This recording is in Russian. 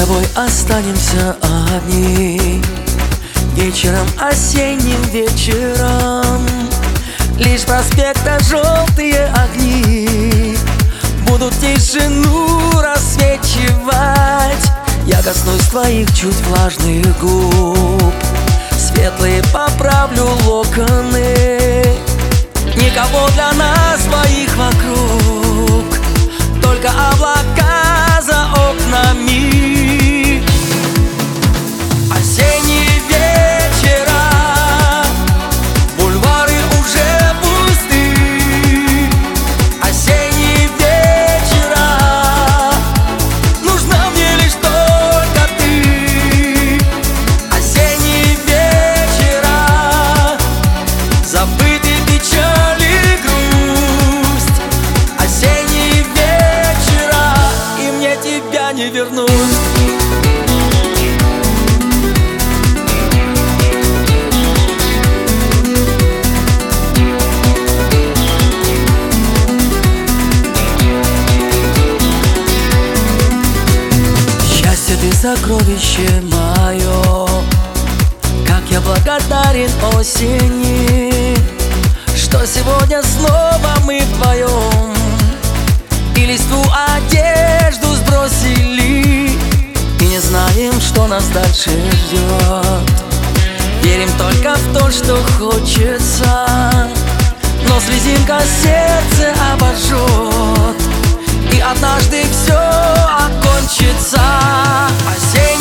тобой останемся одни. Вечером, осенним вечером, лишь проспекта желтые огни будут тишину рассвечивать. Я коснусь твоих чуть влажных губ, светлые поправлю локоны. Никого для нас двоих вокруг, только облака за окнами. Осенние вечера, бульвары уже пусты. Осенние вечера, нужна мне лишь только ты. Осенние вечера, забыты печаль и грусть. Осенние вечера, и мне тебя не вернуть. Ты сокровище мое, как я благодарен осени, что сегодня снова мы вдвоем и листву одежду сбросили, и не знаем, что нас дальше ждет. Верим только в то, что хочется, но слезинка сердце обожжет, и однажды все окончится. Осень